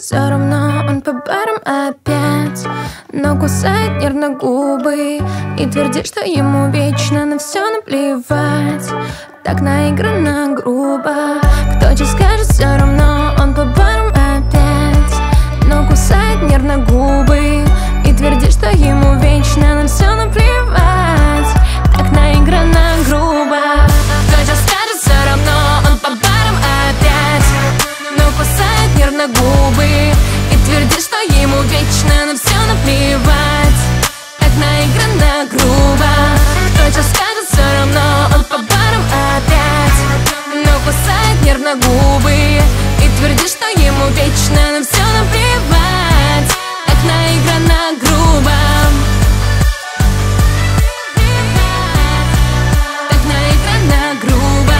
Все равно он по барам опять, но кусает нервно губы и твердит, что ему вечно на все наплевать. Так наигранно, грубо. Кто тебе скажет, все равно он по барам опять, но кусает нервно губы и твердит, что ему вечно на все наплевать. Так наигранно, грубо. Кто тебе скажет, все равно он по барам опять, но кусает нервно губы и твердит, что ему вечно на все наплевать. Так наигранно, грубо. Кто тебе скажет, все равно он по барам опять, но кусает нервно губы и твердит, что ему вечно на все наплевать. Так наигранно, грубо. Так наигранно, грубо.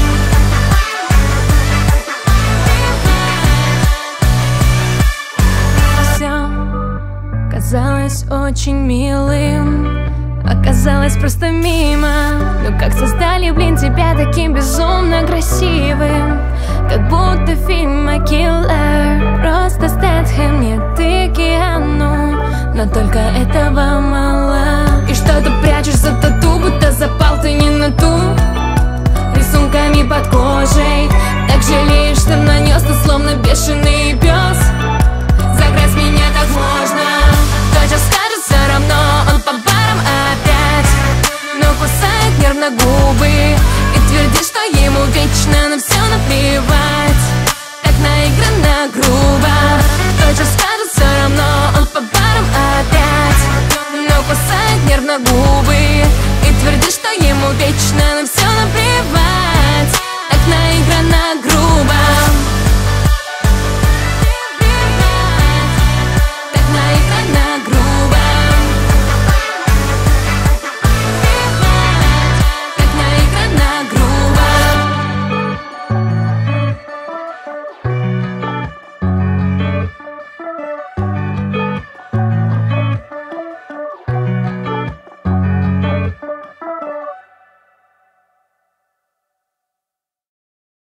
Все казалось очень милым, оказалось просто мимо. Ну как создали, блин, тебя таким безумно красивым, как будто фильм о киллер. Просто Стэтхэм, нет, ты Киану, но только этого мало. И что ты прячешь за тату, будто запал ты не на ту. Рисунками под кожей, так жалеешь, что нанес ты словно бешеный